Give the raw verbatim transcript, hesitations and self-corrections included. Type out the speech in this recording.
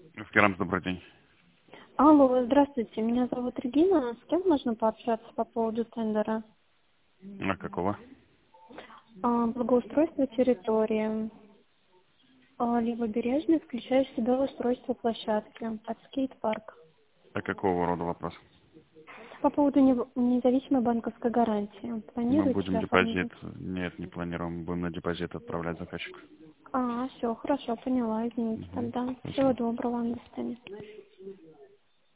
Скарам, добрый день. Алло, здравствуйте, меня зовут Регина. С кем можно пообщаться по поводу тендера? А какого? А, благоустройство территории. А, Левобережный, включая в себя устройство площадки под скейт-парк. А какого рода вопрос? По поводу нев- независимой банковской гарантии. Мы Планируете будем депозит. оформить? Нет, не планируем. Будем на депозит отправлять заказчику. А, все, хорошо, поняла, извините Мгм. тогда. Всего Спасибо. доброго вам, до свидания.